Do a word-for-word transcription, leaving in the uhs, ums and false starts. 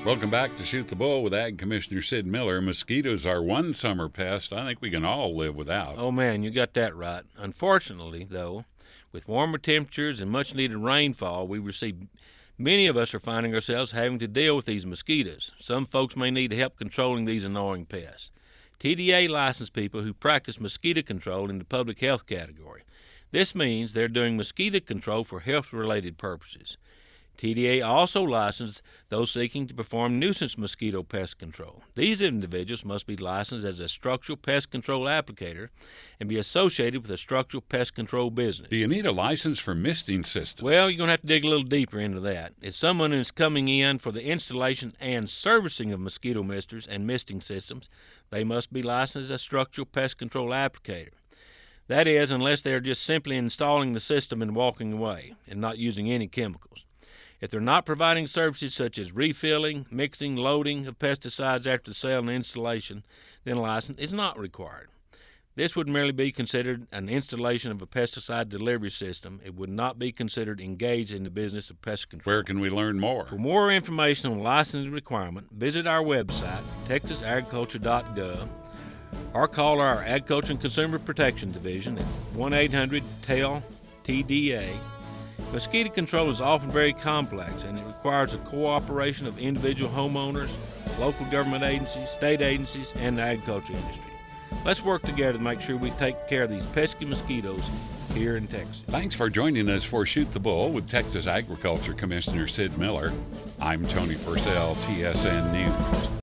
Welcome back to Shoot the Bull with Ag Commissioner Sid Miller. Mosquitoes are one summer pest I think we can all live without. Oh, man, you got that right. Unfortunately, though, with warmer temperatures and much-needed rainfall, we receive many of us are finding ourselves having to deal with these mosquitoes. Some folks may need help controlling these annoying pests. T D A licensed people who practice mosquito control in the public health category. This means they're doing mosquito control for health-related purposes. T D A also licensed those seeking to perform nuisance mosquito pest control. These individuals must be licensed as a structural pest control applicator and be associated with a structural pest control business. Do you need a license for misting systems? Well, you're going to have to dig a little deeper into that. If someone is coming in for the installation and servicing of mosquito misters and misting systems, they must be licensed as a structural pest control applicator. That is, unless they are just simply installing the system and walking away and not using any chemicals. If they're not providing services such as refilling, mixing, loading of pesticides after the sale and installation, then a license is not required. This would merely be considered an installation of a pesticide delivery system. It would not be considered engaged in the business of pest control. Where can we learn more? For more information on licensing requirement, visit our website, texas agriculture dot gov, or call our Agriculture and Consumer Protection Division at one eight hundred T E L T D A. Mosquito control is often very complex, and it requires the cooperation of individual homeowners, local government agencies, state agencies, and the agriculture industry. Let's work together to make sure we take care of these pesky mosquitoes here in Texas. Thanks for joining us for Shoot the Bull with Texas Agriculture Commissioner Sid Miller. I'm Tony Purcell, T S N News.